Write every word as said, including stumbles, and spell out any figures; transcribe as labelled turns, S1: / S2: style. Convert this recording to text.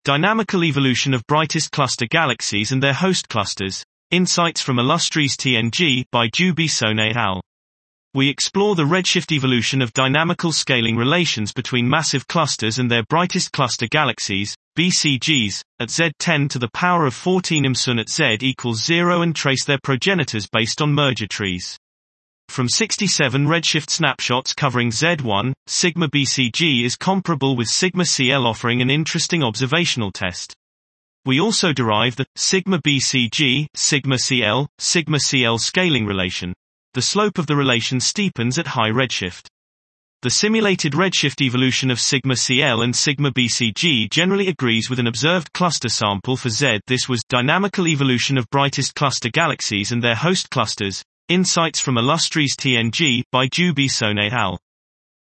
S1: Dynamical Evolution of Brightest Cluster Galaxies and Their Host Clusters. Insights from Illustris T N G by Dubisson et al. We explore the redshift evolution of dynamical scaling relations between massive clusters and their brightest cluster galaxies, B C Gs, at Z ten to the power of fourteen imsun at Z equals zero and trace their progenitors based on merger trees. From sixty-seven redshift snapshots covering Z one, sigma B C G is comparable with sigma C L, offering an interesting observational test. We also derive the sigma B C G, sigma C L, sigma C L scaling relation. The slope of the relation steepens at high redshift. The simulated redshift evolution of sigma C L and sigma B C G generally agrees with an observed cluster sample for Z. This was Dynamical Evolution of Brightest Cluster Galaxies and Their Host Clusters. Insights from Illustris T N G by Dubisson et al.